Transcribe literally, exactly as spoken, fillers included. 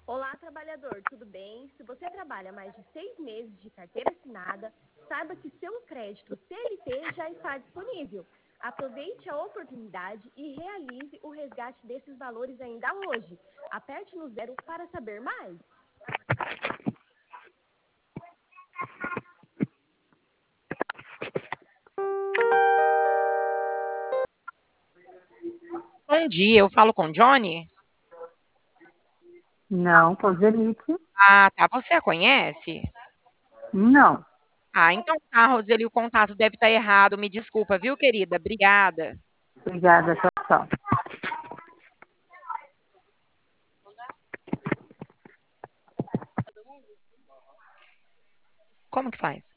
Olá, trabalhador, tudo bem? Se você trabalha mais de seis meses de carteira assinada, saiba que seu crédito C L T já está disponível. Aproveite a oportunidade e realize o resgate desses valores ainda hoje. Aperte no zero para saber mais. Bom dia, eu falo com o Johnny? Não, Roselite, Ah, tá. Você a conhece? não. Ah, então tá, Roseli, o contato deve estar errado. Me desculpa, viu, querida? Obrigada. Obrigada, tchau, tchau. Como que faz?